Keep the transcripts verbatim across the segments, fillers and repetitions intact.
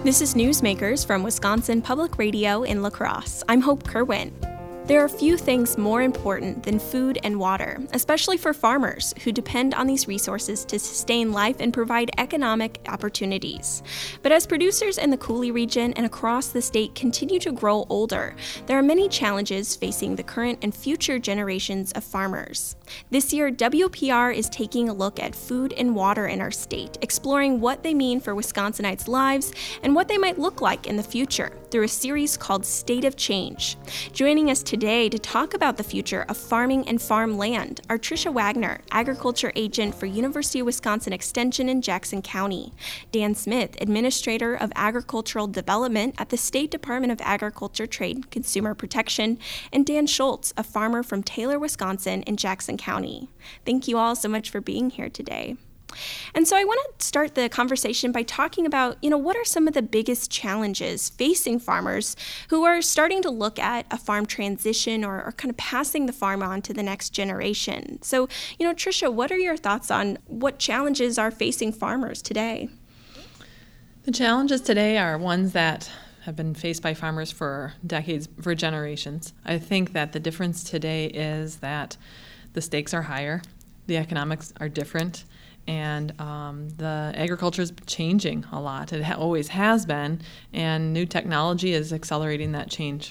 This is Newsmakers from Wisconsin Public Radio in La Crosse. I'm Hope Kerwin. There are few things more important than food and water, especially for farmers who depend on these resources to sustain life and provide economic opportunities. But as producers in the Coulee region and across the state continue to grow older, there are many challenges facing the current and future generations of farmers. This year, W P R is taking a look at food and water in our state, exploring what they mean for Wisconsinites' lives and what they might look like in the future through a series called State of Change. Joining us today to talk about the future of farming and farmland are Tricia Wagner, Agriculture Agent for University of Wisconsin Extension in Jackson County, Dan Smith, Administrator of Agricultural Development at the State Department of Agriculture, Trade, and Consumer Protection, and Dan Schultz, a farmer from Taylor, Wisconsin in Jackson County. Thank you all so much for being here today. And so I want to start the conversation by talking about, you know, what are some of the biggest challenges facing farmers who are starting to look at a farm transition or, or kind of passing the farm on to the next generation. So, you know, Tricia, what are your thoughts on what challenges are facing farmers today? The challenges today are ones that have been faced by farmers for decades, for generations. I think that the difference today is that the stakes are higher, the economics are different, and um, the agriculture is changing a lot. It ha- always has been, and new technology is accelerating that change.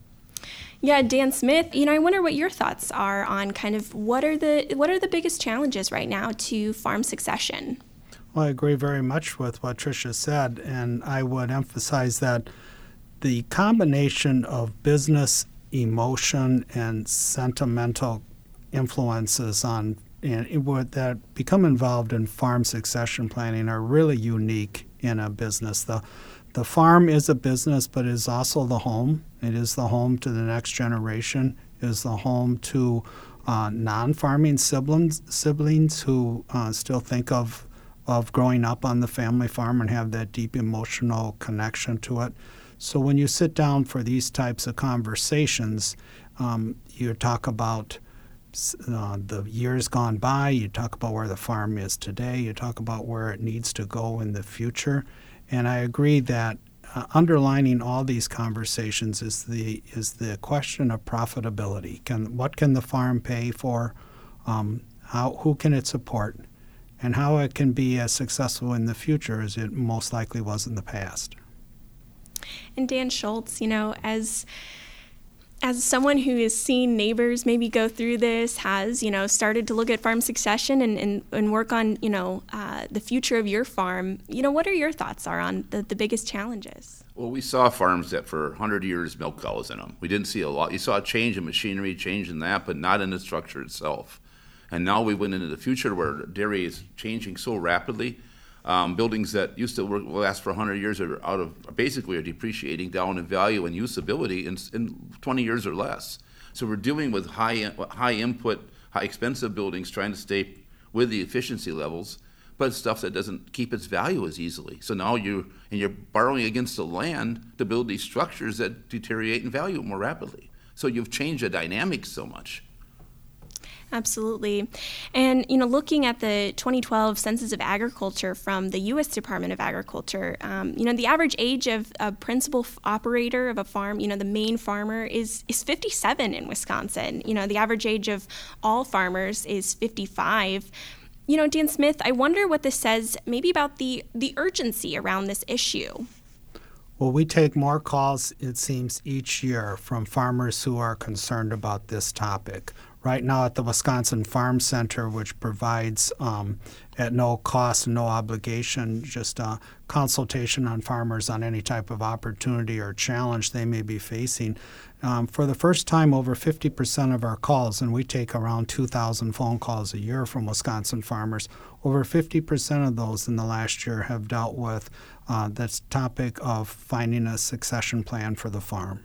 Yeah, Dan Smith, you know, I wonder what your thoughts are on kind of what are the what are the biggest challenges right now to farm succession? Well, I agree very much with what Tricia said, and I would emphasize that the combination of business, emotion, and sentimental influences on and it would, that become involved in farm succession planning are really unique in a business. The the farm is a business, but it is also the home. It is the home to the next generation. It is the home to uh, non-farming siblings siblings who uh, still think of of growing up on the family farm and have that deep emotional connection to it. So when you sit down for these types of conversations, um, you talk about Uh, the years gone by, you talk about where the farm is today, you talk about where it needs to go in the future, and I agree that uh, underlining all these conversations is the is the question of profitability. Can what can the farm pay for? Um, how who can it support, and how it can be as successful in the future as it most likely was in the past. And Dan Schultz, you know, as As someone who has seen neighbors maybe go through this, has, you know, started to look at farm succession and, and, and work on, you know, uh, the future of your farm, you know, what are your thoughts are on the, the biggest challenges? Well, we saw farms that for one hundred years milk cows in them. We didn't see a lot. You saw a change in machinery, change in that, but not in the structure itself. And now we went into the future where dairy is changing so rapidly. Um, buildings that used to work, last for one hundred years are out of, basically are depreciating down in value and usability in, in twenty years or less. So we're dealing with high high input, high expensive buildings trying to stay with the efficiency levels, but stuff that doesn't keep its value as easily. So now you and you're borrowing against the land to build these structures that deteriorate in value more rapidly. So you've changed the dynamics so much. Absolutely. And, you know, looking at the twenty twelve Census of Agriculture from the U S Department of Agriculture, um, you know, the average age of a principal f- operator of a farm, you know, the main farmer is, is fifty-seven in Wisconsin. You know, the average age of all farmers is fifty-five. You know, Dan Smith, I wonder what this says maybe about the, the urgency around this issue. Well, we take more calls, it seems, each year from farmers who are concerned about this topic. Right now at the Wisconsin Farm Center, which provides um, at no cost, no obligation, just a consultation on farmers on any type of opportunity or challenge they may be facing. Um, for the first time, over fifty percent of our calls, and we take around two thousand phone calls a year from Wisconsin farmers, over fifty percent of those in the last year have dealt with uh, this topic of finding a succession plan for the farm.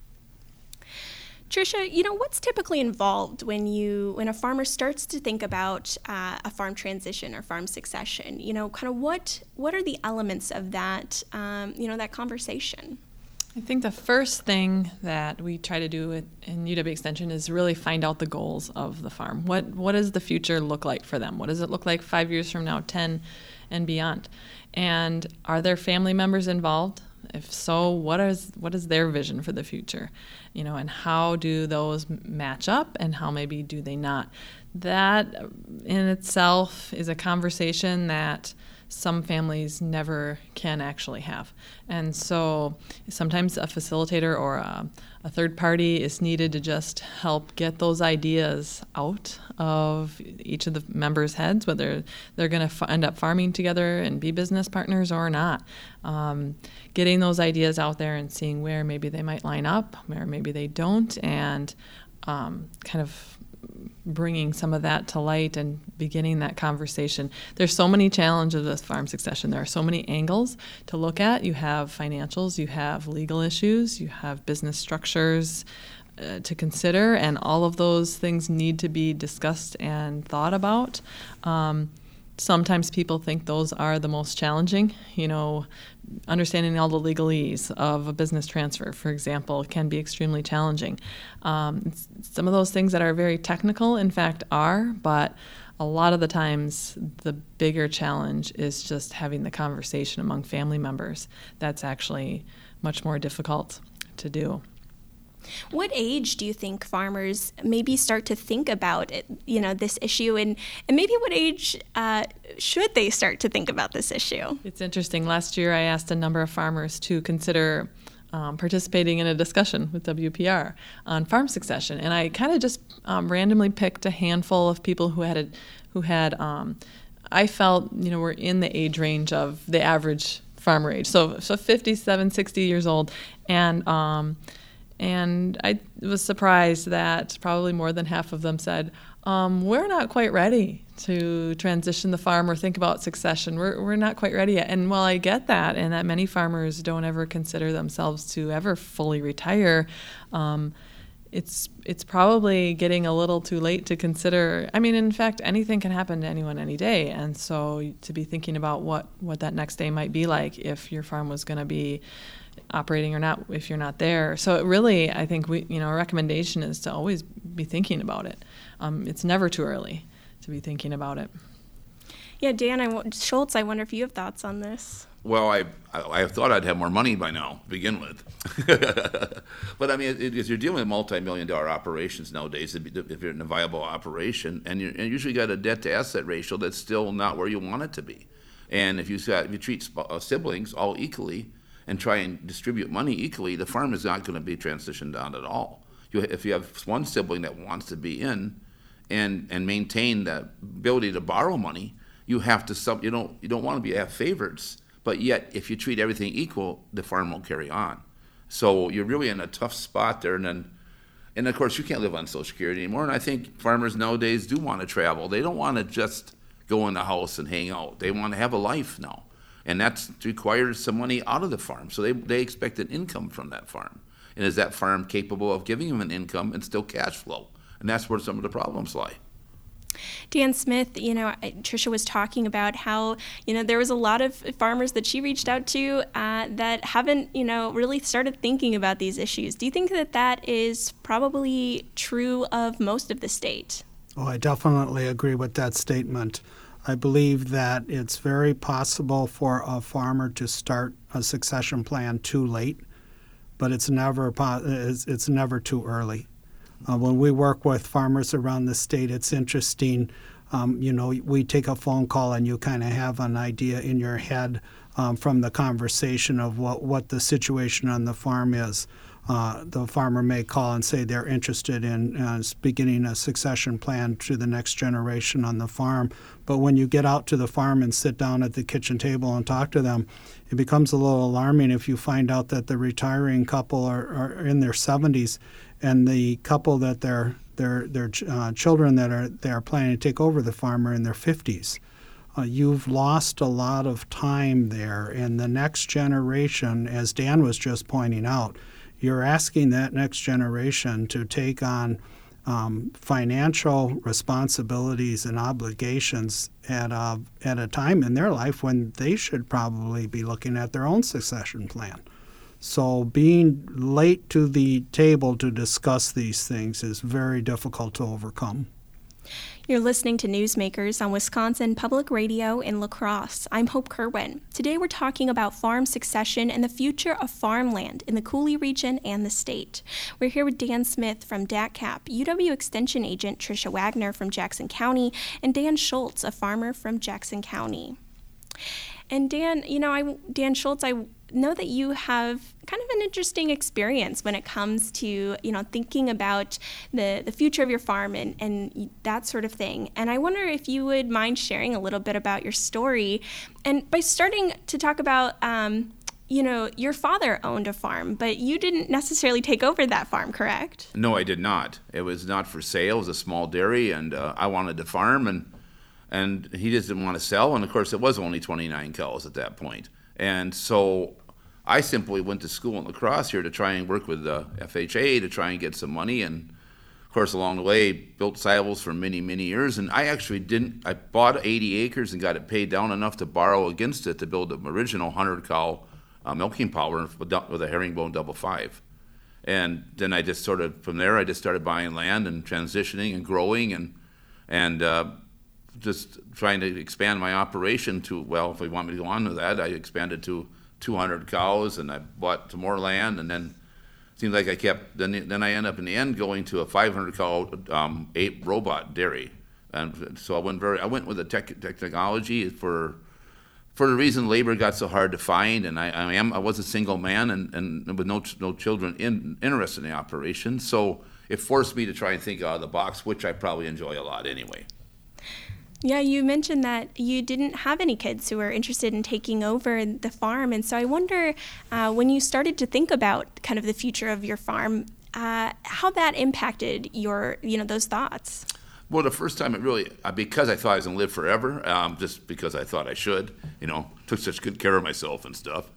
Tricia, you know, what's typically involved when you when a farmer starts to think about uh, a farm transition or farm succession? You know, kind of what what are the elements of that, um, you know, that conversation? I think the first thing that we try to do in U W Extension is really find out the goals of the farm. What what does the future look like for them? What does it look like five years from now, ten? and beyond. And are there family members involved? If so, what is what is their vision for the future? You know, and how do those match up, and how maybe do they not? That in itself is a conversation that some families never can actually have. And so sometimes a facilitator or a, a third party is needed to just help get those ideas out of each of the members' heads, whether they're going to f- end up farming together and be business partners or not. Um, getting those ideas out there and seeing where maybe they might line up, where maybe they don't, and um, kind of bringing some of that to light and beginning that conversation. There's so many challenges with farm succession. There are so many angles to look at. You have financials, you have legal issues, you have business structures uh, to consider, and all of those things need to be discussed and thought about. Um, Sometimes people think those are the most challenging. You know, understanding all the legalese of a business transfer, for example, can be extremely challenging. Um, some of those things that are very technical, in fact, are, but a lot of the times the bigger challenge is just having the conversation among family members. That's actually much more difficult to do. What age do you think farmers maybe start to think about it, you know, this issue, and, and maybe what age uh, should they start to think about this issue? It's interesting. Last year I asked a number of farmers to consider um, participating in a discussion with W P R on farm succession, and I kind of just um, randomly picked a handful of people who had a, who had um, I felt, you know, were in the age range of the average farmer age, so so fifty-seven, sixty years old, and um, And I was surprised that probably more than half of them said, um, we're not quite ready to transition the farm or think about succession. We're we're not quite ready yet. And while I get that, and that many farmers don't ever consider themselves to ever fully retire, um, it's it's probably getting a little too late to consider. I mean, in fact, anything can happen to anyone any day. And so to be thinking about what, what that next day might be like if your farm was going to be operating or not, if you're not there. So it really, I think we, you know, our recommendation is to always be thinking about it. Um, it's never too early to be thinking about it. Yeah, Dan I w- Schultz, I wonder if you have thoughts on this. Well, I, I I thought I'd have more money by now to begin with. But I mean, if you're dealing with multi-million dollar operations nowadays, if you're in a viable operation, and you and usually got a debt to asset ratio that's still not where you want it to be. And if you got, if you treat siblings all equally and try and distribute money equally, the farm is not going to be transitioned down at all. You, if you have one sibling that wants to be in and and maintain that ability to borrow money, you have to sub. You don't you don't want to be have favorites. But yet, if you treat everything equal, the farm won't carry on. So you're really in a tough spot there. And then, and of course, you can't live on Social Security anymore. And I think farmers nowadays do want to travel. They don't want to just go in the house and hang out. They want to have a life now. And that requires some money out of the farm. So they, they expect an income from that farm. And is that farm capable of giving them an income and still cash flow? And that's where some of the problems lie. Dan Smith, you know, Tricia was talking about how, you know, there was a lot of farmers that she reached out to uh, that haven't, you know, really started thinking about these issues. Do you think that that is probably true of most of the state? Oh, I definitely agree with that statement. I believe that it's very possible for a farmer to start a succession plan too late, but it's never it's, it's never too early. Uh, when we work with farmers around the state, it's interesting. Um, you know, we take a phone call and you kind of have an idea in your head um, from the conversation of what, what the situation on the farm is. Uh, the farmer may call and say they're interested in uh, beginning a succession plan to the next generation on the farm. But when you get out to the farm and sit down at the kitchen table and talk to them, it becomes a little alarming if you find out that the retiring couple are, are in their seventies and the couple that their their their uh, children that are they are planning to take over the farm are in their fifties. Uh, you've lost a lot of time there, and the next generation, as Dan was just pointing out, you're asking that next generation to take on um, financial responsibilities and obligations at a, at a time in their life when they should probably be looking at their own succession plan. So being late to the table to discuss these things is very difficult to overcome. You're listening to Newsmakers on Wisconsin Public Radio in La Crosse. I'm Hope Kerwin. Today we're talking about farm succession and the future of farmland in the Coulee region and the state. We're here with Dan Smith from D A C C A P, U W Extension Agent Tricia Wagner from Jackson County, and Dan Schultz, a farmer from Jackson County. And Dan, you know, I, Dan Schultz, I know that you have kind of an interesting experience when it comes to, you know, thinking about the, the future of your farm and, and that sort of thing. And I wonder if you would mind sharing a little bit about your story. And by starting to talk about, um, you know, your father owned a farm, but you didn't necessarily take over that farm, correct? No, I did not. It was not for sale. It was a small dairy, and uh, I wanted to farm, and and he just didn't want to sell. And, of course, it was only twenty-nine cows at that point. And so I simply went to school in La Crosse here to try and work with the F H A to try and get some money. And, of course, along the way, built silos for many, many years. And I actually didn't – I bought eighty acres and got it paid down enough to borrow against it to build an original one hundred cow uh, milking power with a herringbone double five. And then I just sort of – from there, I just started buying land and transitioning and growing and and uh, – just trying to expand my operation to, well, if we want me to go on with that, I expanded to two hundred cows, and I bought some more land, and then it seems like I kept, then then I end up in the end going to a five hundred cow um, eight robot dairy. And so I went very, I went with the tech, technology for for the reason labor got so hard to find, and I, I am, I was a single man and, and with no no children in, interested in the operation, so it forced me to try and think out of the box, which I probably enjoy a lot anyway. Yeah, you mentioned that you didn't have any kids who were interested in taking over the farm. And so I wonder, uh, when you started to think about kind of the future of your farm, uh, how that impacted your, you know, those thoughts. Well, the first time it really, uh, because I thought I was going to live forever, um, just because I thought I should, you know, took such good care of myself and stuff.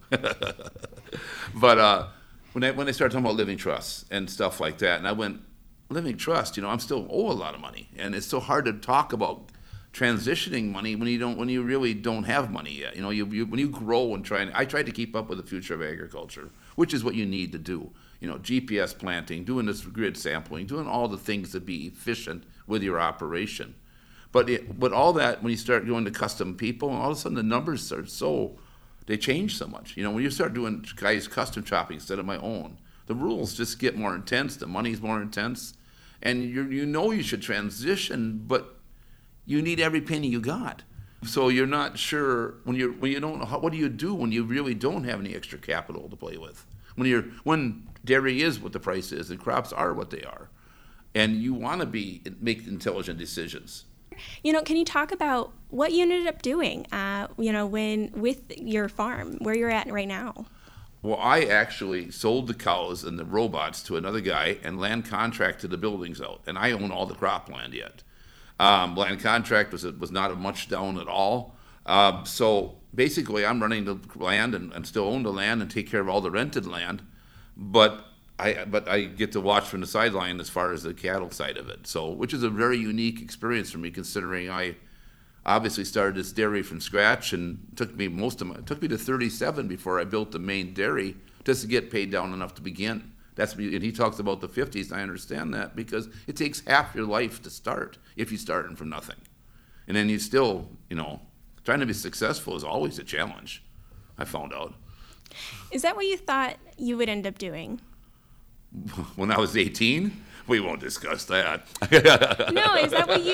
But uh, when I, when I started talking about living trusts and stuff like that, and I went, living trust, you know, I'm still owe a lot of money. And it's so hard to talk about transitioning money when you don't, when you really don't have money yet. You know, you, you when you grow and try and, I tried to keep up with the future of agriculture, which is what you need to do. You know, G P S planting, doing this grid sampling, doing all the things to be efficient with your operation. But it, but all that, when you start going to custom people, all of a sudden the numbers are so, they change so much. You know, when you start doing guys custom chopping instead of my own, the rules just get more intense, the money's more intense, and you you know you should transition, but you need every penny you got. So you're not sure when you're when you don't know how, what do you do when you really don't have any extra capital to play with? When you're when dairy is what the price is and crops are what they are, and you want to be make intelligent decisions. You know, can you talk about what you ended up doing? Uh, you know, when with your farm, where you're at right now. Well, I actually sold the cows and the robots to another guy and land contracted the buildings out, and I own all the cropland yet. Um, land contract was was not a much down at all. Uh, so basically, I'm running the land and, and still own the land and take care of all the rented land, but I but I get to watch from the sideline as far as the cattle side of it. So, which is a very unique experience for me, considering I obviously started this dairy from scratch, and took me most of my, it took me to thirty-seven before I built the main dairy just to get paid down enough to begin. That's, and he talks about the fifties, and I understand that, because it takes half your life to start if you're starting from nothing. And then you still, you know, trying to be successful is always a challenge, I found out. Is that what you thought you would end up doing? When I was eighteen? We won't discuss that. No, is that what you...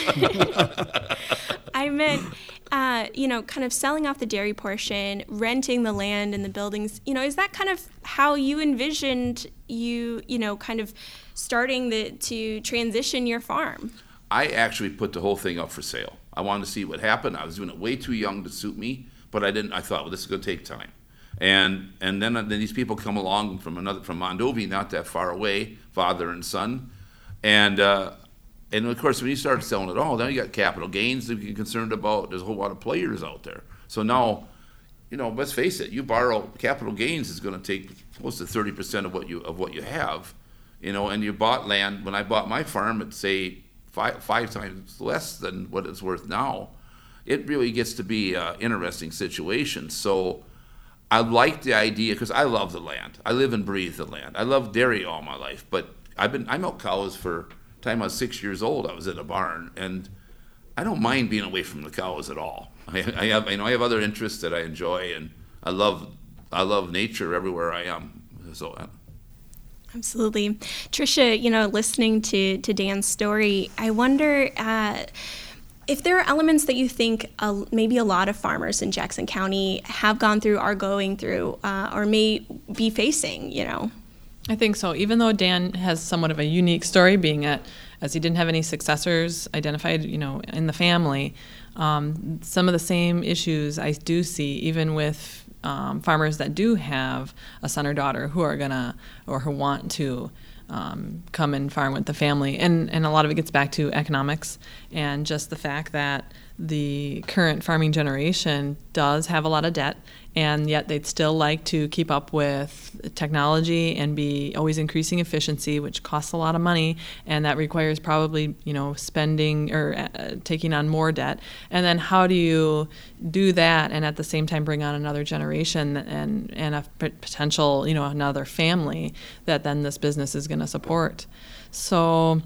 I, I meant, uh, you know, kind of selling off the dairy portion, renting the land and the buildings. You know, is that kind of how you envisioned you, you know, kind of starting the to transition your farm? I actually put the whole thing up for sale. I wanted to see what happened. I was doing it way too young to suit me, but I didn't. I thought, well, this is going to take time. And and then, then these people come along from another from Mondovi, not that far away, father and son, and uh, and of course when you start selling it all, now you got capital gains that you're concerned about. There's a whole lot of players out there. So now, you know, let's face it, you borrow capital gains is going to take close to thirty percent of what you of what you have, you know. And you bought land. When I bought my farm at say five five times less than what it's worth now, it really gets to be an interesting situation. So I like the idea because I love the land. I live and breathe the land. I love dairy all my life, but I've been I milk cows for time I was six years old, I was in a barn, and I don't mind being away from the cows at all. I, I have, you know, I have other interests that I enjoy, and I love, I love nature everywhere I am. So. Uh, Absolutely. Tricia, you know, listening to, to Dan's story, I wonder uh, if there are elements that you think uh, maybe a lot of farmers in Jackson County have gone through, are going through, uh, or may be facing, you know? I think so. Even though Dan has somewhat of a unique story, being at, as he didn't have any successors identified, you know, in the family, um, some of the same issues I do see, even with Um, farmers that do have a son or daughter who are gonna or who want to um, come and farm with the family, and and a lot of it gets back to economics and just the fact that the current farming generation does have a lot of debt, and yet they'd still like to keep up with technology and be always increasing efficiency, which costs a lot of money, and that requires probably, you know, spending or uh, taking on more debt. And then how do you do that and at the same time bring on another generation and and a p- potential, you know, another family that then this business is going to support? So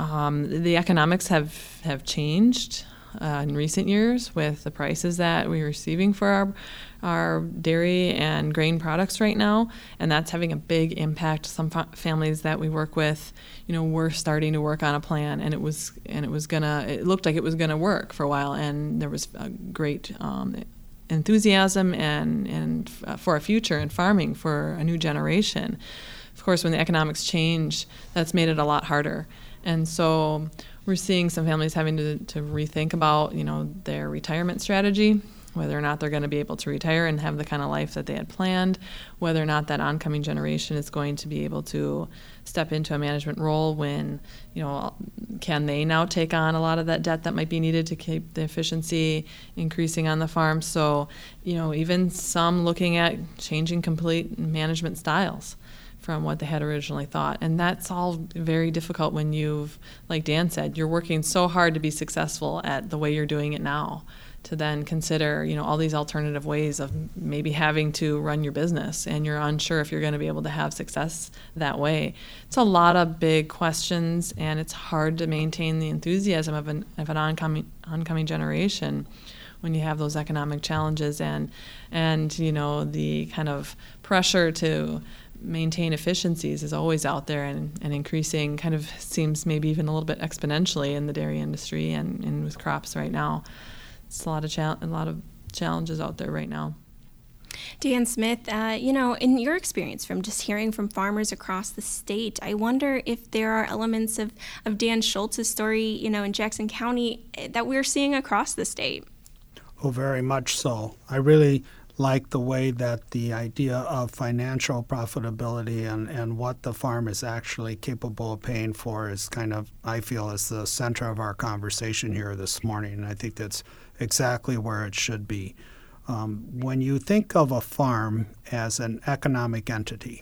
um, the economics have have changed Uh, in recent years with the prices that we're receiving for our our dairy and grain products right now, and that's having a big impact. Some fa- families that we work with, you know, we're starting to work on a plan, and it was and it was gonna. It looked like it was gonna work for a while, and there was a great um, enthusiasm and and uh, for a future in farming for a new generation. Of course, when the economics change, that's made it a lot harder, and so we're seeing some families having to, to rethink about, you know, their retirement strategy, whether or not they're going to be able to retire and have the kind of life that they had planned, whether or not that oncoming generation is going to be able to step into a management role when, you know, can they now take on a lot of that debt that might be needed to keep the efficiency increasing on the farm. So, you know, even some looking at changing complete management styles from what they had originally thought. And that's all very difficult when you've, like Dan said, you're working so hard to be successful at the way you're doing it now, to then consider, you know, all these alternative ways of maybe having to run your business, and you're unsure if you're going to be able to have success that way. It's a lot of big questions, and it's hard to maintain the enthusiasm of an of an oncoming oncoming generation when you have those economic challenges and and you know the kind of pressure to maintain efficiencies is always out there and, and increasing, kind of seems maybe even a little bit exponentially in the dairy industry and, and with crops right now. It's a lot of chal- a lot of challenges out there right now. Dan Smith, uh, you know, in your experience from just hearing from farmers across the state, I wonder if there are elements of, of Dan Schultz's story, you know, in Jackson County that we're seeing across the state. Oh, very much so. I really like the way that the idea of financial profitability and, and what the farm is actually capable of paying for is kind of, I feel, is the center of our conversation here this morning. And I think that's exactly where it should be. Um, when you think of a farm as an economic entity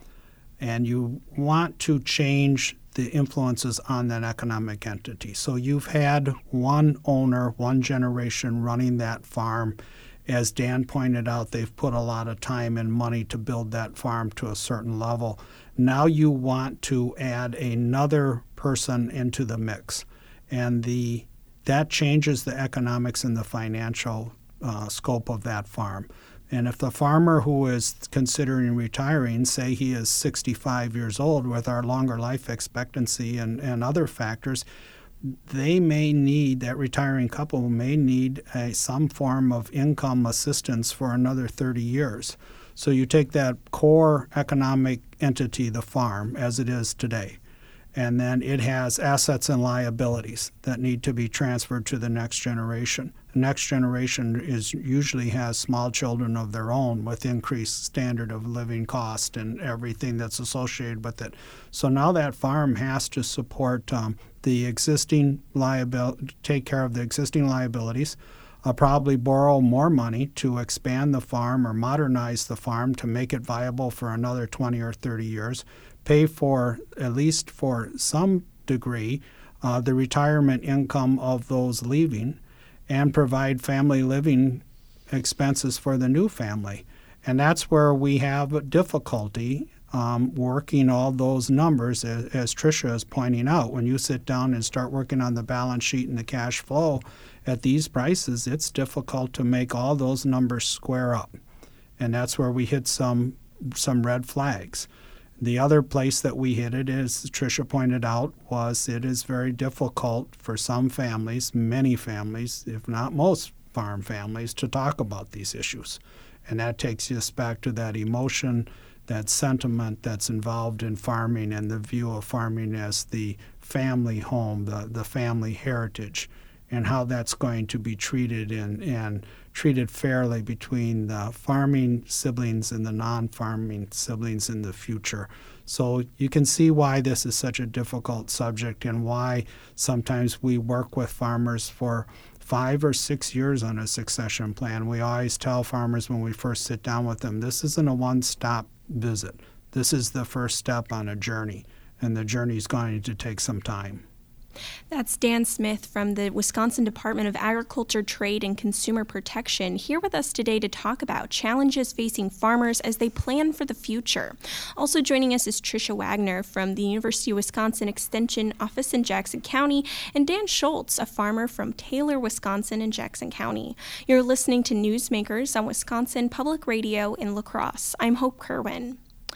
and you want to change the influences on that economic entity. So you've had one owner, one generation running that farm. As Dan pointed out, they've put a lot of time and money to build that farm to a certain level. Now you want to add another person into the mix, and the that changes the economics and the financial uh, scope of that farm. And if the farmer who is considering retiring, say he is sixty-five years old with our longer life expectancy and, and other factors, they may need, that retiring couple may need a, some form of income assistance for another thirty years. So you take that core economic entity, the farm, as it is today, and then it has assets and liabilities that need to be transferred to the next generation. The next generation is usually has small children of their own with increased standard of living cost and everything that's associated with it. So now that farm has to support um, the existing liability, take care of the existing liabilities, uh, probably borrow more money to expand the farm or modernize the farm to make it viable for another twenty or thirty years, pay for, at least for some degree, uh, the retirement income of those leaving, and provide family living expenses for the new family. And that's where we have difficulty um, working all those numbers, as, as Tricia is pointing out. When you sit down and start working on the balance sheet and the cash flow at these prices, it's difficult to make all those numbers square up. And that's where we hit some some red flags. The other place that we hit it, as Tricia pointed out, was it is very difficult for some families, many families, if not most farm families, to talk about these issues. And that takes us back to that emotion, that sentiment that's involved in farming and the view of farming as the family home, the, the family heritage, and how that's going to be treated and, and treated fairly between the farming siblings and the non-farming siblings in the future. So you can see why this is such a difficult subject and why sometimes we work with farmers for five or six years on a succession plan. We always tell farmers when we first sit down with them, this isn't a one-stop visit. This is the first step on a journey, and the journey is going to take some time. That's Dan Smith from the Wisconsin Department of Agriculture, Trade, and Consumer Protection, here with us today to talk about challenges facing farmers as they plan for the future. Also joining us is Tricia Wagner from the University of Wisconsin Extension Office in Jackson County, and Dan Schultz, a farmer from Taylor, Wisconsin in Jackson County. You're listening to Newsmakers on Wisconsin Public Radio in La Crosse. I'm Hope Kerwin.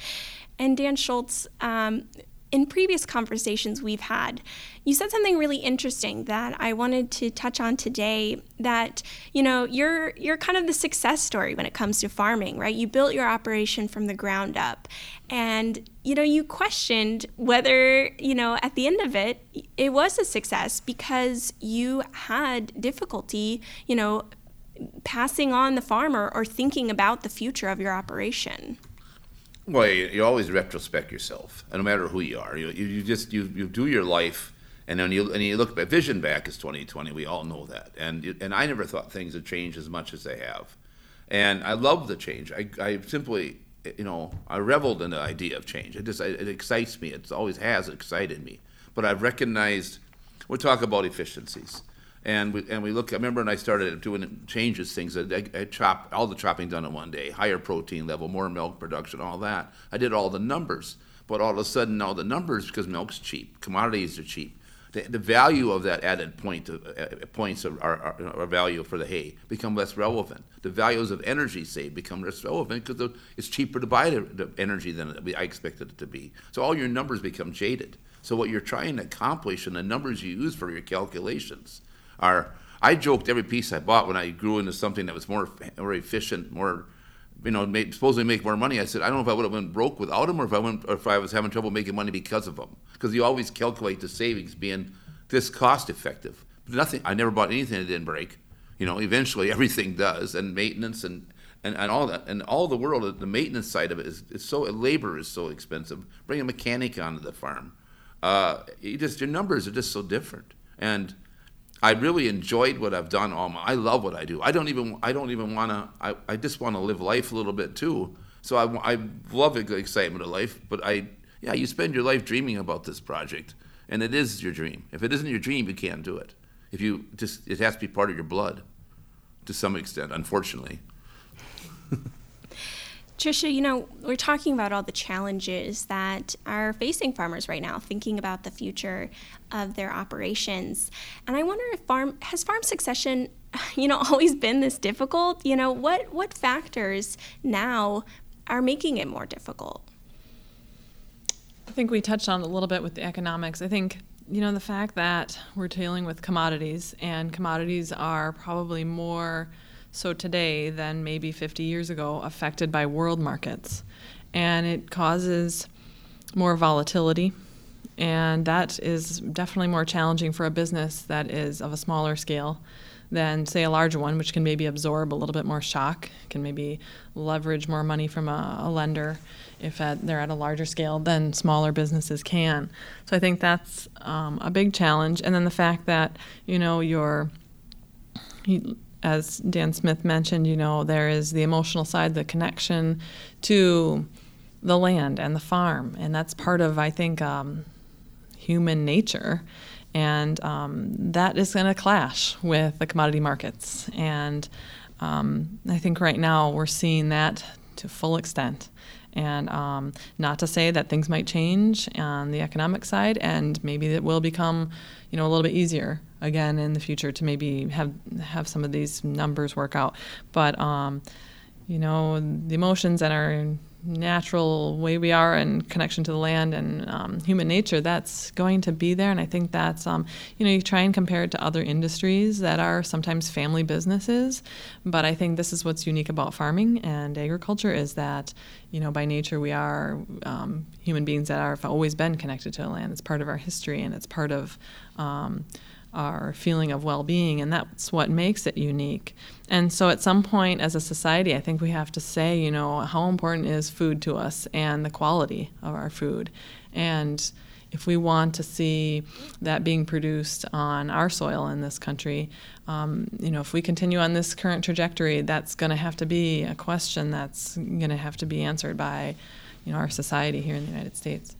And Dan Schultz, um, in previous conversations we've had, you said something really interesting that I wanted to touch on today, that, you know, you're you're kind of the success story when it comes to farming, right? You built your operation from the ground up. And, you know, you questioned whether, you know, at the end of it, it was a success because you had difficulty, you know, passing on the farmer or thinking about the future of your operation. Well, you, you always retrospect yourself, and no matter who you are, you you, you just you, you do your life, and then you and you look back. Vision back is twenty twenty. We all know that, and you, and I never thought things had changed as much as they have, and I love the change. I I simply you know I reveled in the idea of change. It just it excites me. It always has excited me. But I've recognized we talk about efficiencies. And we and we look. I remember when I started doing changes, things. I, I chop all the chopping done in one day, higher protein level, more milk production, all that. I did all the numbers, but all of a sudden now the numbers, because milk's cheap, commodities are cheap. The, the value of that added point of, uh, points of our, our, our value for the hay become less relevant. The values of energy saved become less relevant because it's cheaper to buy the, the energy than I expected it to be. So all your numbers become jaded. So what you're trying to accomplish and the numbers you use for your calculations are, I joked every piece I bought when I grew into something that was more more efficient, more, you know, made, supposedly make more money. I said, I don't know if I would have been broke without them or if I went, or if I was having trouble making money because of them. Because you always calculate the savings being this cost effective. But nothing, I never bought anything that didn't break. You know, eventually everything does, and maintenance and, and, and all that. And all the world, the maintenance side of it is, is so, labor is so expensive. Bring a mechanic onto the farm. Uh, you just, your numbers are just so different. And I really enjoyed what I've done. All my, I love what I do. I don't even. I don't even want to. I, I just want to live life a little bit too. So I, I love the excitement of life. But I, yeah, you spend your life dreaming about this project, and it is your dream. If it isn't your dream, you can't do it. If you just, it has to be part of your blood, to some extent. Unfortunately. Tricia, you know, we're talking about all the challenges that are facing farmers right now, thinking about the future of their operations. And I wonder if farm has farm succession, you know, always been this difficult? You know, what what factors now are making it more difficult? I think we touched on it a little bit with the economics. I think, you know, the fact that we're dealing with commodities, and commodities are probably more so today than maybe fifty years ago, affected by world markets. And it causes more volatility, and that is definitely more challenging for a business that is of a smaller scale than, say, a larger one, which can maybe absorb a little bit more shock, can maybe leverage more money from a, a lender if at, they're at a larger scale than smaller businesses can. So I think that's um, a big challenge. And then the fact that, you know, you're... You, as Dan Smith mentioned, you know, there is the emotional side, the connection to the land and the farm. And that's part of, I think, um, human nature. And um, that is going to clash with the commodity markets. And um, I think right now we're seeing that to full extent. And um, not to say that things might change on the economic side, and maybe it will become, you know, a little bit easier again in the future to maybe have have some of these numbers work out. But um, you know, the emotions and our natural way we are and connection to the land and um, human nature, that's going to be there. And I think that's, um, you know, you try and compare it to other industries that are sometimes family businesses. But I think this is what's unique about farming and agriculture is that, you know, by nature we are um, human beings that are, have always been connected to the land. It's part of our history and it's part of um, our feeling of well-being, and that's what makes it unique. And so at some point as a society, I think we have to say, you know, how important is food to us and the quality of our food. And if we want to see that being produced on our soil in this country, um, you know, if we continue on this current trajectory, that's going to have to be a question that's going to have to be answered by, you know, our society here in the United States.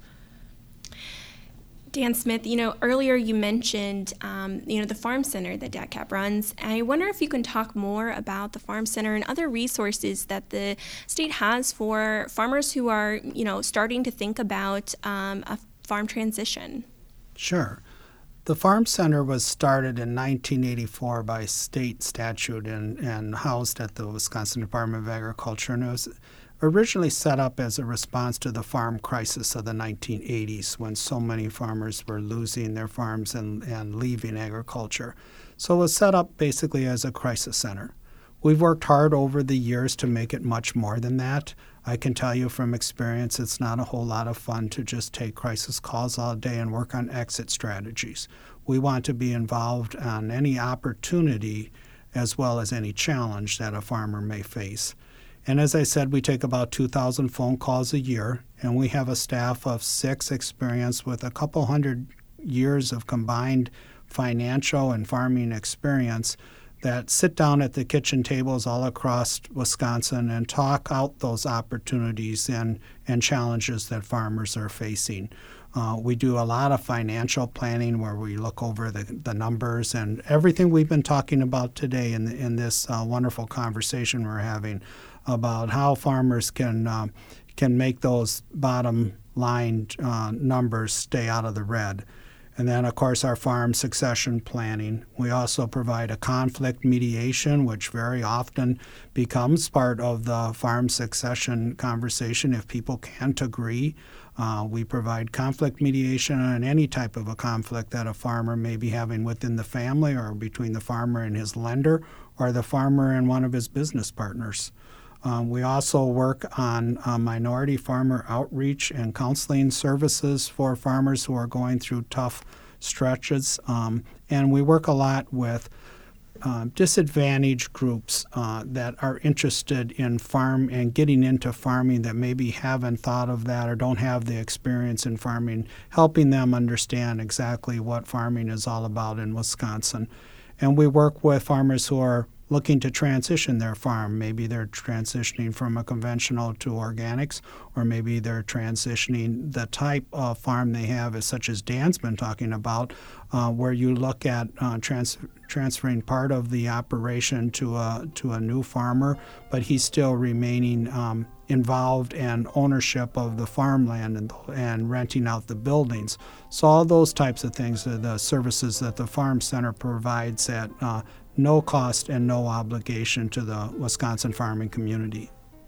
Dan Smith, you know, earlier you mentioned, um, you know, the Farm Center that D A C A P runs. I wonder if you can talk more about the Farm Center and other resources that the state has for farmers who are, you know, starting to think about um, a farm transition. Sure. The Farm Center was started in nineteen eighty-four by state statute and, and housed at the Wisconsin Department of Agriculture, and it was originally set up as a response to the farm crisis of the nineteen eighties when so many farmers were losing their farms and, and leaving agriculture. So it was set up basically as a crisis center. We've worked hard over the years to make it much more than that. I can tell you from experience it's not a whole lot of fun to just take crisis calls all day and work on exit strategies. We want to be involved on any opportunity as well as any challenge that a farmer may face. And as I said, we take about two thousand phone calls a year, and we have a staff of six experienced with a couple hundred years of combined financial and farming experience that sit down at the kitchen tables all across Wisconsin and talk out those opportunities and, and challenges that farmers are facing. Uh, we do a lot of financial planning where we look over the, the numbers and everything we've been talking about today in, the, in this uh, wonderful conversation we're having about how farmers can uh, can make those bottom line uh, numbers stay out of the red. And then, of course, our farm succession planning. We also provide a conflict mediation, which very often becomes part of the farm succession conversation if people can't agree. Uh, we provide conflict mediation on any type of a conflict that a farmer may be having within the family or between the farmer and his lender or the farmer and one of his business partners. Um, we also work on uh, minority farmer outreach and counseling services for farmers who are going through tough stretches. Um, and we work a lot with uh, disadvantaged groups uh, that are interested in farm and getting into farming that maybe haven't thought of that or don't have the experience in farming, helping them understand exactly what farming is all about in Wisconsin. And we work with farmers who are looking to transition their farm. Maybe they're transitioning from a conventional to organics, or maybe they're transitioning the type of farm they have, as such as Dan's been talking about, uh, where you look at uh, trans- transferring part of the operation to a to a new farmer, but he's still remaining um, involved in ownership of the farmland and, and renting out the buildings. So all those types of things are the services that the Farm Center provides at uh, no cost and no obligation to the Wisconsin farming community.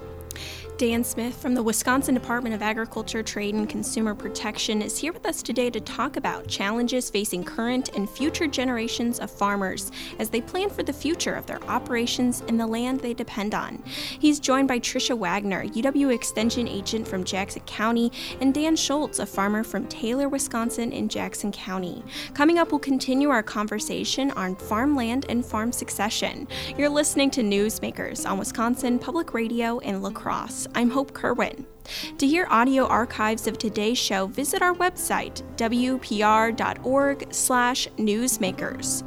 Dan Smith from the Wisconsin Department of Agriculture, Trade, and Consumer Protection is here with us today to talk about challenges facing current and future generations of farmers as they plan for the future of their operations and the land they depend on. He's joined by Tricia Wagner, U W Extension Agent from Jackson County, and Dan Schultz, a farmer from Taylor, Wisconsin in Jackson County. Coming up, we'll continue our conversation on farmland and farm succession. You're listening to Newsmakers on Wisconsin Public Radio in La Crosse. I'm Hope Kerwin. To hear audio archives of today's show, visit our website, w p r dot org slash newsmakers.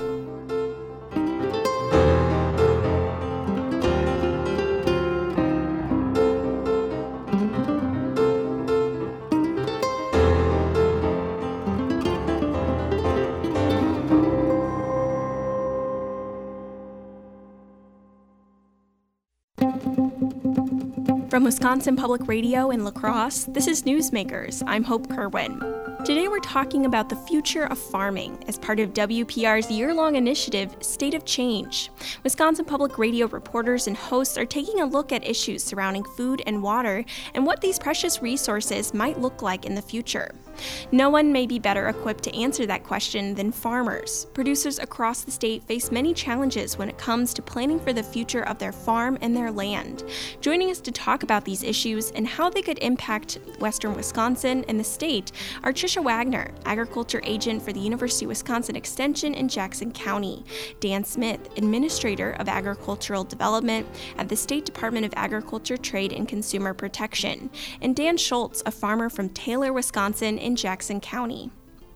From Wisconsin Public Radio in La Crosse, this is Newsmakers. I'm Hope Kerwin. Today we're talking about the future of farming as part of W P R's year-long initiative, State of Change. Wisconsin Public Radio reporters and hosts are taking a look at issues surrounding food and water and what these precious resources might look like in the future. No one may be better equipped to answer that question than farmers. Producers across the state face many challenges when it comes to planning for the future of their farm and their land. Joining us to talk about these issues and how they could impact western Wisconsin and the state are Tricia Wagner, agriculture agent for the University of Wisconsin Extension in Jackson County, Dan Smith, administrator of agricultural development at the State Department of Agriculture, Trade, and Consumer Protection, and Dan Schultz, a farmer from Taylor, Wisconsin in Jackson County.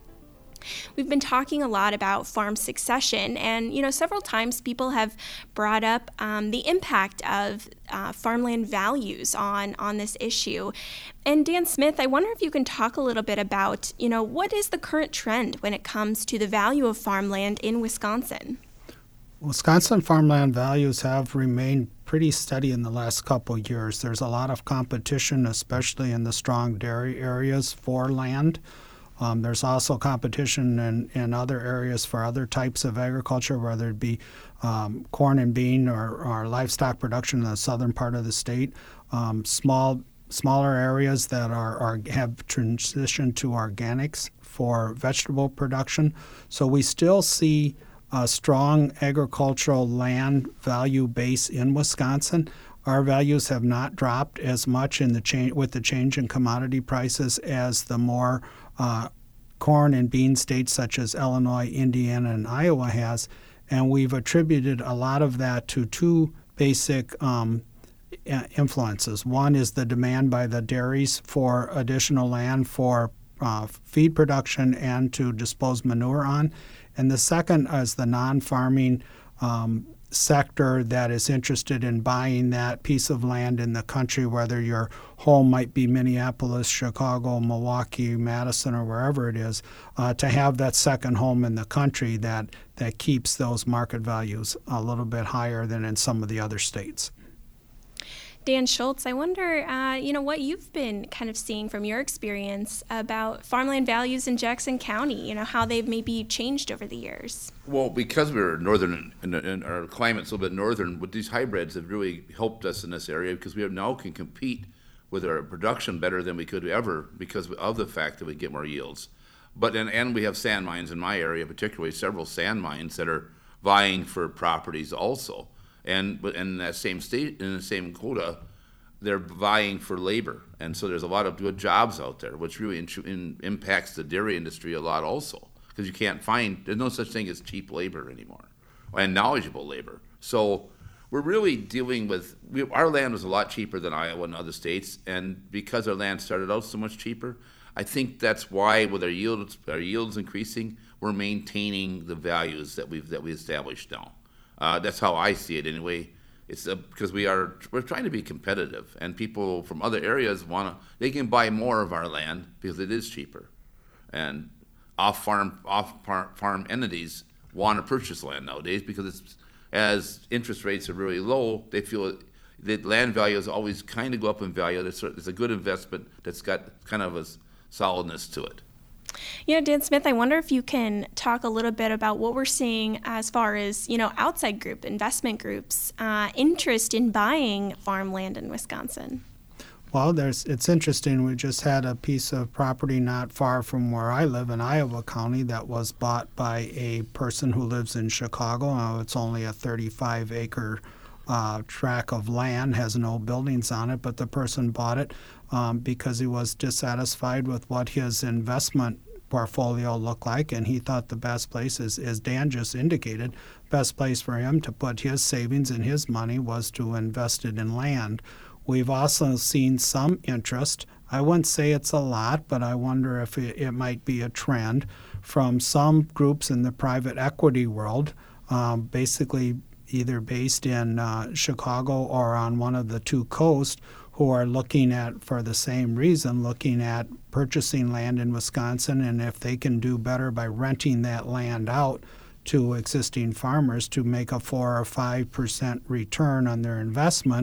We've been talking a lot about farm succession, and you know, several times people have brought up um, the impact of uh, farmland values on on this issue. And Dan Smith, I wonder if you can talk a little bit about, you know, what is the current trend when it comes to the value of farmland in Wisconsin? Wisconsin farmland values have remained pretty steady in the last couple of years. There's a lot of competition, especially in the strong dairy areas, for land. Um, there's also competition in, in other areas for other types of agriculture, whether it be um, corn and bean or, or livestock production in the southern part of the state. Um, small, smaller areas that are, are have transitioned to organics for vegetable production. So we still see a strong agricultural land value base in Wisconsin. Our values have not dropped as much in the change with the change in commodity prices as the more uh, corn and bean states such as Illinois, Indiana, and Iowa has, and we've attributed a lot of that to two basic um, influences. One is the demand by the dairies for additional land for uh, feed production and to dispose manure on, and the second is the non-farming um, sector that is interested in buying that piece of land in the country, whether your home might be Minneapolis, Chicago, Milwaukee, Madison, or wherever it is, uh, to have that second home in the country that, that keeps those market values a little bit higher than in some of the other states. Dan Schultz, I wonder, uh, you know, what you've been kind of seeing from your experience about farmland values in Jackson County, you know, how they've maybe changed over the years. Well, because we're northern and, and our climate's a little bit northern, with these hybrids have really helped us in this area because we now can compete with our production better than we could ever because of the fact that we get more yields. But and, and we have sand mines in my area, particularly several sand mines that are vying for properties also. And but in that same state, in the same quota, they're vying for labor, and so there's a lot of good jobs out there, which really in, in, impacts the dairy industry a lot also, because you can't find there's no such thing as cheap labor anymore, and knowledgeable labor. So we're really dealing with we, our land was a lot cheaper than Iowa and other states, and because our land started out so much cheaper, I think that's why with our yields our yields increasing, we're maintaining the values that we've that we established now. Uh, that's how I see it anyway. It's uh, because we are we're trying to be competitive, and people from other areas want to they can buy more of our land because it is cheaper, and off farm off farm entities want to purchase land nowadays because it's as interest rates are really low. They feel that land values always kind of go up in value. It's, it's a good investment that's got kind of a solidness to it. You know, Dan Smith, I wonder if you can talk a little bit about what we're seeing as far as, you know, outside group, investment groups, uh, interest in buying farmland in Wisconsin. Well, there's it's interesting. We just had a piece of property not far from where I live in Iowa County that was bought by a person who lives in Chicago. Now, it's only a thirty-five acre uh, tract of land, has no buildings on it, but the person bought it um, because he was dissatisfied with what his investment portfolio looked like, and he thought the best place, is, as Dan just indicated, best place for him to put his savings and his money was to invest it in land. We've also seen some interest. I wouldn't say it's a lot, but I wonder if it, it might be a trend from some groups in the private equity world, um, basically either based in uh, Chicago or on one of the two coasts, who are looking at, for the same reason, looking at purchasing land in Wisconsin, and if they can do better by renting that land out to existing farmers to make a four or five percent return on their investment,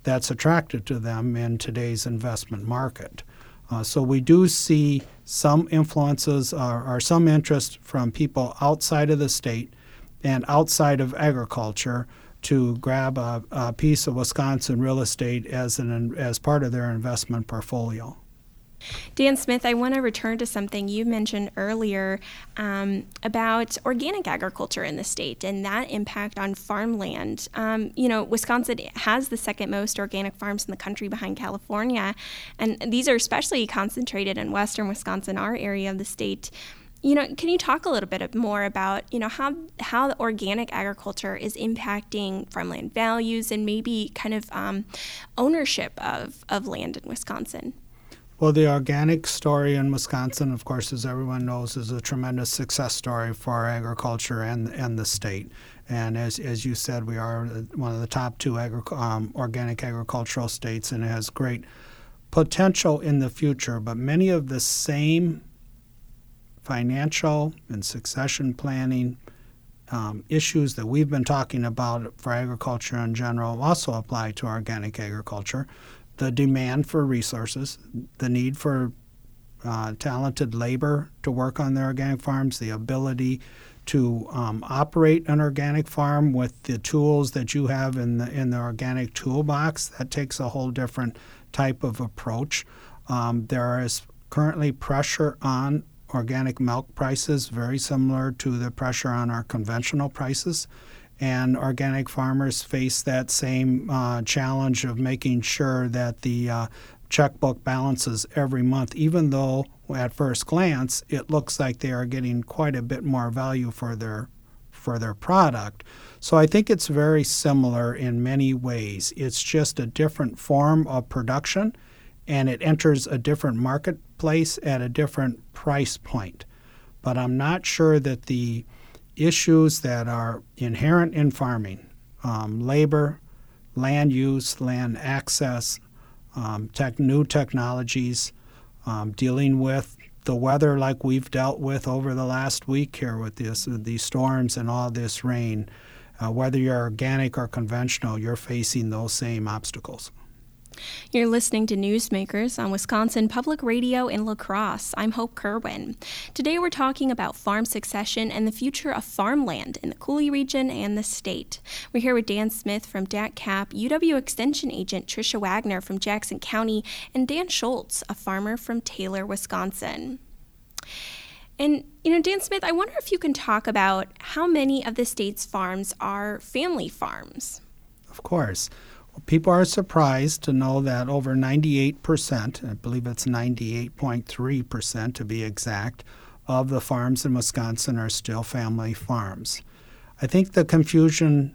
that's attractive to them in today's investment market. Uh, so we do see some influences or, or some interest from people outside of the state and outside of agriculture to grab a, a piece of Wisconsin real estate as an as part of their investment portfolio. Dan Smith, I want to return to something you mentioned earlier um, about organic agriculture in the state and that impact on farmland. Um, you know, Wisconsin has the second most organic farms in the country behind California, and these are especially concentrated in western Wisconsin, our area of the state. You know, can you talk a little bit more about, you know, how how the organic agriculture is impacting farmland values and maybe kind of um, ownership of, of land in Wisconsin? Well, the organic story in Wisconsin, of course, as everyone knows, is a tremendous success story for agriculture and and the state. And as as you said, we are one of the top two agri- um, organic agricultural states, and it has great potential in the future. But many of the same financial and succession planning um, issues that we've been talking about for agriculture in general also apply to organic agriculture. The demand for resources, the need for uh, talented labor to work on the organic farms, the ability to um, operate an organic farm with the tools that you have in the in the organic toolbox, that takes a whole different type of approach. Um, there is currently pressure on organic milk prices, very similar to the pressure on our conventional prices. And organic farmers face that same uh, challenge of making sure that the uh, checkbook balances every month, even though at first glance it looks like they are getting quite a bit more value for their for their product. So I think it's very similar in many ways. It's just a different form of production, and it enters a different marketplace at a different price point. But I'm not sure that the issues that are inherent in farming, um, labor, land use, land access, um, tech, new technologies, um, dealing with the weather like we've dealt with over the last week here with this, these storms and all this rain, uh, whether you're organic or conventional, you're facing those same obstacles. You're listening to Newsmakers on Wisconsin Public Radio in La Crosse. I'm Hope Kerwin. Today we're talking about farm succession and the future of farmland in the Coulee region and the state. We're here with Dan Smith from D A C C A P, U W Extension Agent Tricia Wagner from Jackson County, and Dan Schultz, a farmer from Taylor, Wisconsin. And, you know, Dan Smith, I wonder if you can talk about how many of the state's farms are family farms. Of course. People are surprised to know that over ninety-eight percent, I believe it's ninety-eight point three percent to be exact, of the farms in Wisconsin are still family farms. I think the confusion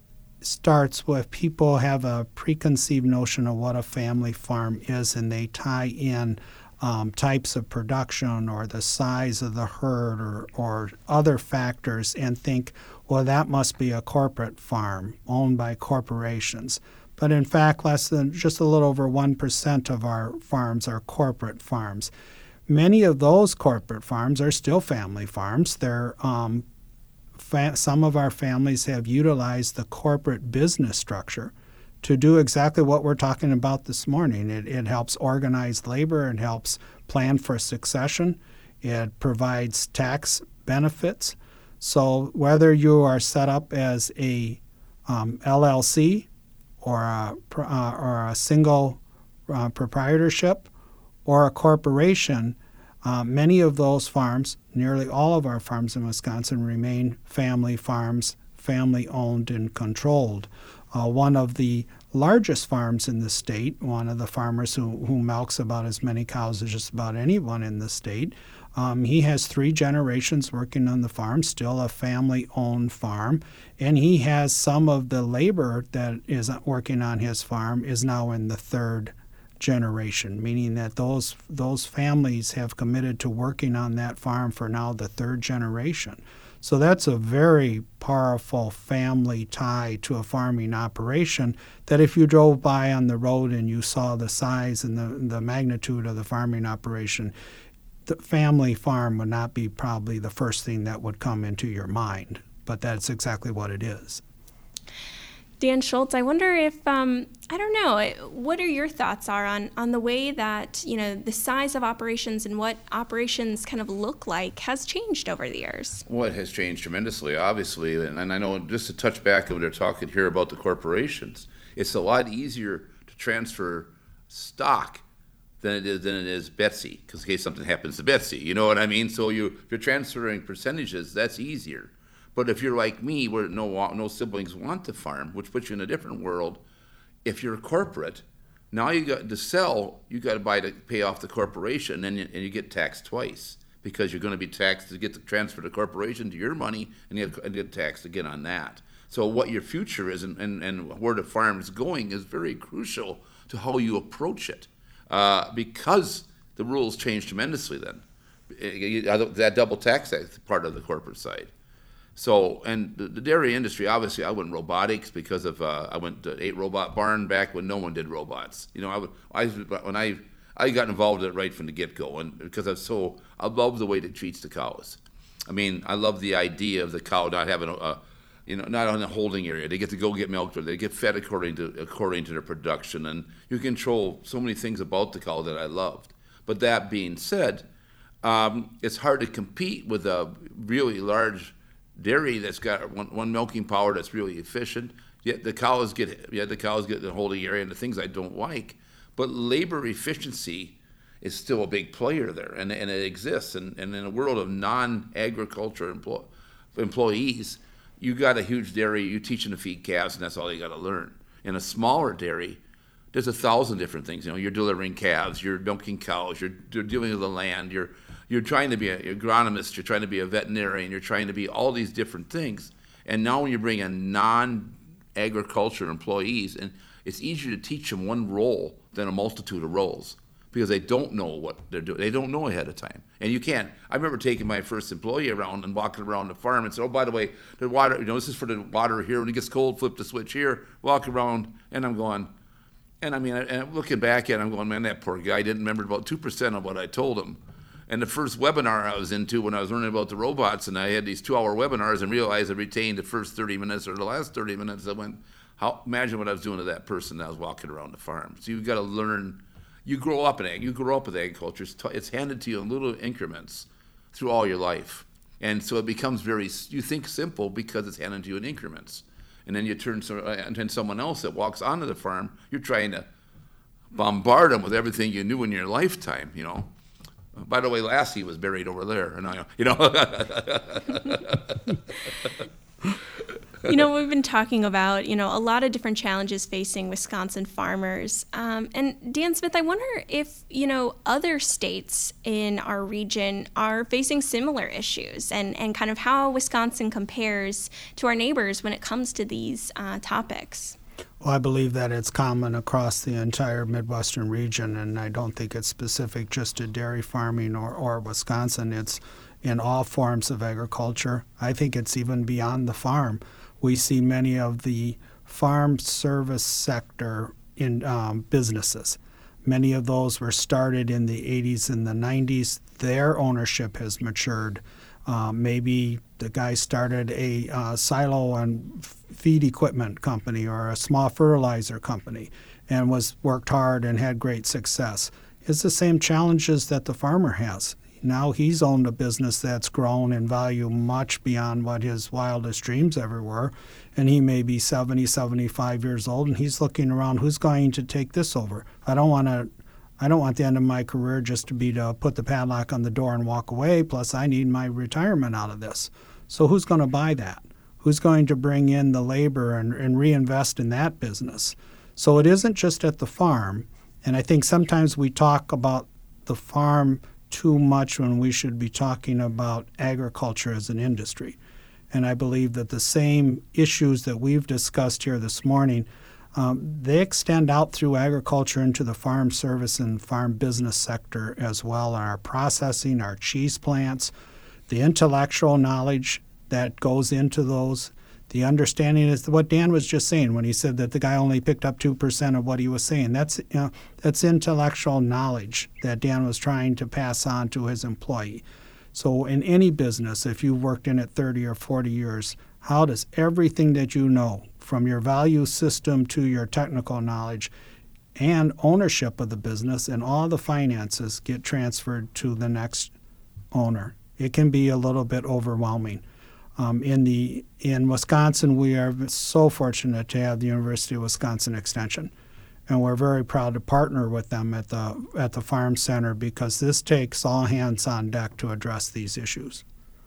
starts with people have a preconceived notion of what a family farm is, and they tie in um, types of production or the size of the herd or, or other factors and think, well, that must be a corporate farm owned by corporations. But in fact, less than just a little over one percent of our farms are corporate farms. Many of those corporate farms are still family farms. They're, um, fa- some of our families have utilized the corporate business structure to do exactly what we're talking about this morning. It, it helps organize labor, it helps plan for succession, it provides tax benefits. So whether you are set up as a um, L L C or a, uh, or a single uh, proprietorship or a corporation, uh, many of those farms, nearly all of our farms in Wisconsin, remain family farms, family-owned and controlled. Uh, one of the largest farms in the state, one of the farmers who, who milks about as many cows as just about anyone in the state, Um, he has three generations working on the farm, still a family-owned farm, and he has some of the labor that is working on his farm is now in the third generation, meaning that those those families have committed to working on that farm for now the third generation. So that's a very powerful family tie to a farming operation that if you drove by on the road and you saw the size and the, the magnitude of the farming operation, the family farm would not be probably the first thing that would come into your mind, but that's exactly what it is. Dan Schultz, I wonder if, um, I don't know, what are your thoughts are on, on the way that, you know, the size of operations and what operations kind of look like has changed over the years? Well, it has changed tremendously, obviously. And, and I know, just to touch back when they're talking here about the corporations, it's a lot easier to transfer stock than it is than it is Betsy, because in case something happens to Betsy, you know what I mean? So you, if you're transferring percentages, that's easier. But if you're like me, where no no siblings want to farm, which puts you in a different world, if you're corporate, now you got to sell, you got to buy to pay off the corporation, and you, and you get taxed twice, because you're going to be taxed to get the transfer to the corporation to your money, and you get, and get taxed again on that. So what your future is and, and, and where the farm is going is very crucial to how you approach it, uh, because the rules change tremendously then. That double tax is part of the corporate side. So, and the, the dairy industry, obviously, I went robotics because of, uh, I went to eight robot barn back when no one did robots. You know, I would, I, when I, I got involved in it right from the get-go, and because I was so, I love the way it treats the cows. I mean, I love the idea of the cow not having a, a you know, not on a holding area. They get to go get milked, or they get fed according to, according to their production, and you control so many things about the cow that I loved. But that being said, um, it's hard to compete with a really large dairy that's got one, one milking power that's really efficient. Yet the cows get yet the cows get the holding area and the things I don't like. But labor efficiency is still a big player there, and, and it exists. And, and in a world of non-agriculture employ, employees, you got a huge dairy, you teach them to feed calves, and that's all they got to learn. In a smaller dairy, there's a thousand different things. You know, you're delivering calves, you're milking cows, you're, you're dealing with the land, you're You're trying to be an agronomist, you're trying to be a veterinarian, you're trying to be all these different things. And now when you bring in non-agriculture employees, and it's easier to teach them one role than a multitude of roles, because they don't know what they're doing. They don't know ahead of time. And you can't. I remember taking my first employee around and walking around the farm and said, oh, by the way, the water, you know, this is for the water here. When it gets cold, flip the switch here, walk around. And I'm going, and I mean, and looking back at it, I'm going, man, that poor guy didn't remember about two percent of what I told him. And the first webinar I was into when I was learning about the robots, and I had these two-hour webinars and realized I retained the first thirty minutes or the last thirty minutes, I went, how, imagine what I was doing to that person that was walking around the farm. So you've got to learn. You grow up in ag. You grow up with agriculture. It's, t- it's handed to you in little increments through all your life. And so it becomes very, you think simple because it's handed to you in increments. And then you turn so, uh, and then someone else that walks onto the farm, you're trying to bombard them with everything you knew in your lifetime, you know. By the way, Lassie was buried over there, and I, you know. You know, we've been talking about, you know, a lot of different challenges facing Wisconsin farmers. Um, and Dan Smith, I wonder if, you know, other states in our region are facing similar issues, and, and kind of how Wisconsin compares to our neighbors when it comes to these uh, topics. Well, I believe that it's common across the entire Midwestern region, and I don't think it's specific just to dairy farming or, or Wisconsin. It's in all forms of agriculture. I think it's even beyond the farm. We see many of the farm service sector in um, businesses. Many of those were started in the eighties and the nineties. Their ownership has matured. Uh, maybe the guy started a uh, silo and feed equipment company or a small fertilizer company and was worked hard and had great success. It's the same challenges that the farmer has. Now he's owned a business that's grown in value much beyond what his wildest dreams ever were, and he may be seventy, seventy-five years old, and he's looking around, who's going to take this over? I don't want to I don't want the end of my career just to be to put the padlock on the door and walk away, plus I need my retirement out of this. So who's going to buy that? Who's going to bring in the labor and, and reinvest in that business? So it isn't just at the farm, and I think sometimes we talk about the farm too much when we should be talking about agriculture as an industry. And I believe that the same issues that we've discussed here this morning, Um, they extend out through agriculture into the farm service and farm business sector as well, our processing, our cheese plants, the intellectual knowledge that goes into those. The understanding is what Dan was just saying when he said that the guy only picked up two percent of what he was saying. That's, you know, that's intellectual knowledge that Dan was trying to pass on to his employee. So in any business, if you've worked in it thirty or forty years, how does everything that you know, from your value system to your technical knowledge and ownership of the business and all the finances, get transferred to the next owner? It can be a little bit overwhelming. Um, in the in Wisconsin, we are so fortunate to have the University of Wisconsin Extension, and we're very proud to partner with them at the at the Farm Center, because this takes all hands on deck to address these issues.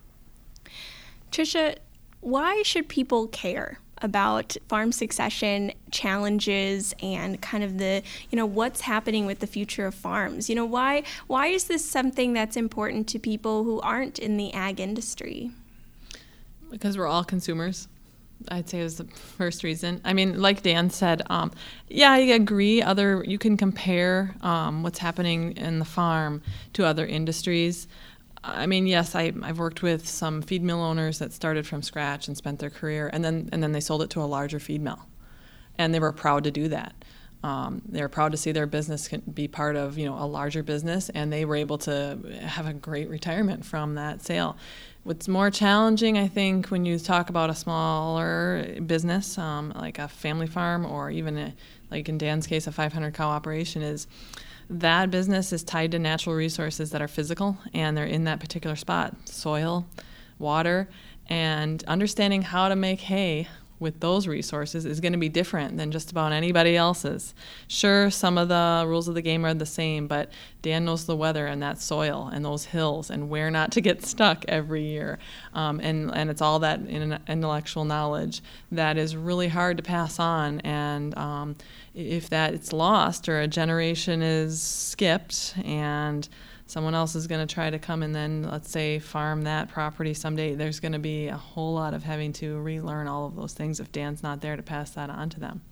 Tricia, why should people care about farm succession challenges and kind of the, you know, what's happening with the future of farms? You know, why why is this something that's important to people who aren't in the ag industry? Because we're all consumers. I'd say is the first reason. I mean, like Dan said, um, yeah, I agree. Other you can compare um, what's happening in the farm to other industries. I mean, yes, I, I've worked with some feed mill owners that started from scratch and spent their career, and then and then they sold it to a larger feed mill, and they were proud to do that. Um, they were proud to see their business can be part of, you know, a larger business, and they were able to have a great retirement from that sale. What's more challenging, I think, when you talk about a smaller business, um, like a family farm, or even a, like in Dan's case, a five hundred cow operation, is that business is tied to natural resources that are physical, and they're in that particular spot: soil, water, and understanding how to make hay with those resources is going to be different than just about anybody else's. Sure, some of the rules of the game are the same, but Dan knows the weather and that soil and those hills and where not to get stuck every year. Um, and, and it's all that in intellectual knowledge that is really hard to pass on. And um, if that it's lost, or a generation is skipped, and someone else is going to try to come and then, let's say, farm that property someday, there's going to be a whole lot of having to relearn all of those things if Dan's not there to pass that on to them.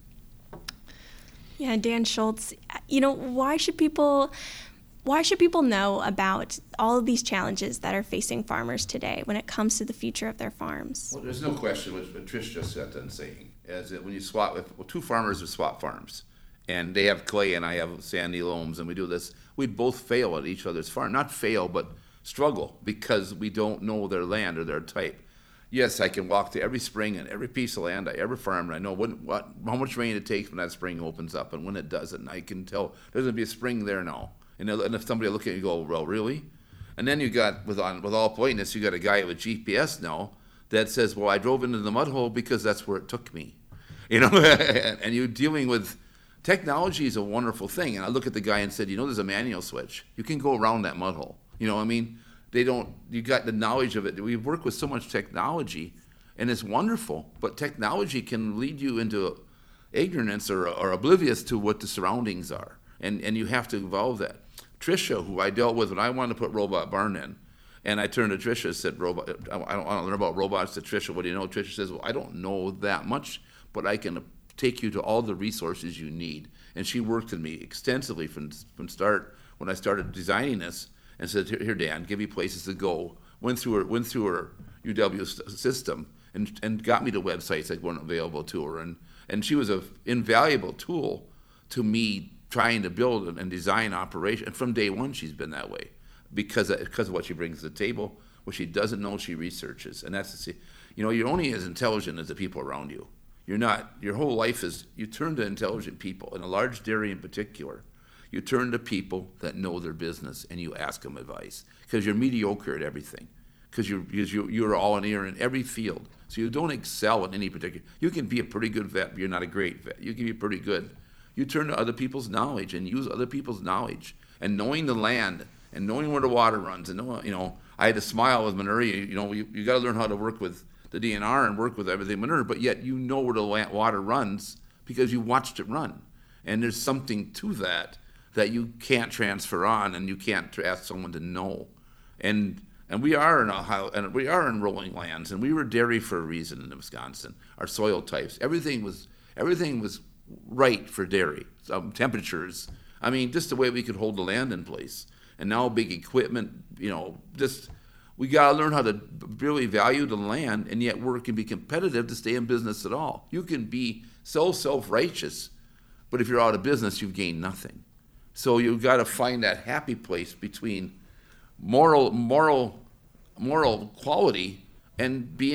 Yeah, Dan Schultz, you know, why should people why should people know about all of these challenges that are facing farmers today when it comes to the future of their farms? Well, there's no question what Trish just got done saying, is that when you swap, if well, two farmers would swap farms, and they have clay and I have sandy loams, and we do this, we'd both fail at each other's farm. Not fail, but struggle, because we don't know their land or their type. Yes, I can walk to every spring and every piece of land I ever farmed, and I know what, what how much rain it takes when that spring opens up and when it doesn't. And I can tell there's going to be a spring there now. And, and if somebody will look at you and go, well, really? And then you got, with, on, with all politeness, you got a guy with G P S now that says, well, I drove into the mud hole because that's where it took me. You know, and you're dealing with, technology is a wonderful thing. And I look at the guy and said, you know, there's a manual switch. You can go around that mud hole. You know what I mean? They don't, you got the knowledge of it. We work with so much technology, and it's wonderful, but technology can lead you into ignorance or, or oblivious to what the surroundings are. And, and you have to evolve that. Tricia, who I dealt with when I wanted to put Robot Barn in, and I turned to Tricia and said, Robot, I don't want to learn about robots. To Tricia, what do you know? Tricia says, well, I don't know that much, but I can take you to all the resources you need. And she worked with me extensively from from start when I started designing this, and said, here, here Dan, give me places to go. Went through her went through her U W system and and got me to websites that weren't available to her. And and she was an invaluable tool to me trying to build and design operation. And from day one, she's been that way, because of, because of what she brings to the table. What she doesn't know, she researches. And that's the, you know, you're only as intelligent as the people around you. You're not, your whole life is, you turn to intelligent people, in a large dairy in particular. You turn to people that know their business and you ask them advice, because you're mediocre at everything, because you're, you're, you're all in ear in every field. So you don't excel in any particular, you can be a pretty good vet, but you're not a great vet. You can be pretty good. You turn to other people's knowledge and use other people's knowledge, and knowing the land and knowing where the water runs. And, know, you know, I had to smile with Manure. You know, you, you got to learn how to work with the D N R and work with everything Manure, but yet you know where the water runs because you watched it run. And there's something to that that you can't transfer on, and you can't ask someone to know. And and we are in Ohio, and we are in rolling lands, and we were dairy for a reason in Wisconsin. Our soil types, everything was everything was right for dairy. Um, temperatures, I mean, just the way we could hold the land in place. And now big equipment, you know, just we got to learn how to really value the land, and yet work and be competitive to stay in business at all. You can be so self-righteous, but if you're out of business, you've gained nothing. So you've got to find that happy place between moral, moral, moral quality and being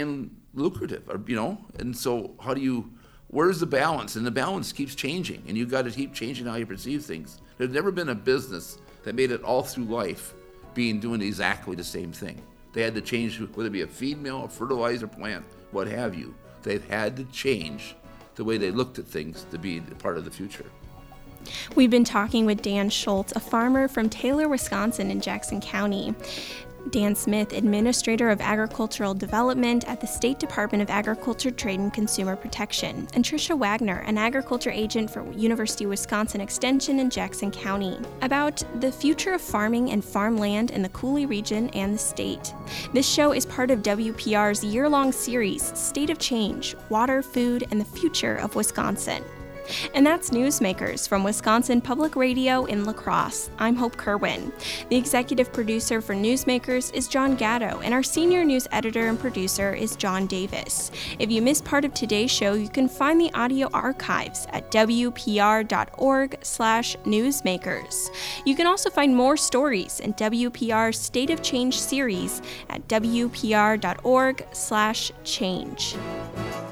lucrative, or, you know, and so how do you, where's the balance? And the balance keeps changing, and you've got to keep changing how you perceive things. There's never been a business that made it all through life being doing exactly the same thing. They had to change, whether it be a feed mill, a fertilizer plant, what have you. They've had to change the way they looked at things to be part of the future. We've been talking with Dan Schultz, a farmer from Taylor, Wisconsin in Jackson County. Dan Smith, Administrator of Agricultural Development at the State Department of Agriculture, Trade, and Consumer Protection, and Tricia Wagner, an agriculture agent for University of Wisconsin Extension in Jackson County, about the future of farming and farmland in the Coulee region and the state. This show is part of W P R's year-long series, State of Change, Water, Food, and the Future of Wisconsin. And that's Newsmakers from Wisconsin Public Radio in La Crosse. I'm Hope Kerwin. The executive producer for Newsmakers is John Gatto, and our senior news editor and producer is John Davis. If you missed part of today's show, you can find the audio archives at w p r dot org slash newsmakers. You can also find more stories in W P R's State of Change series at w p r dot org slash change.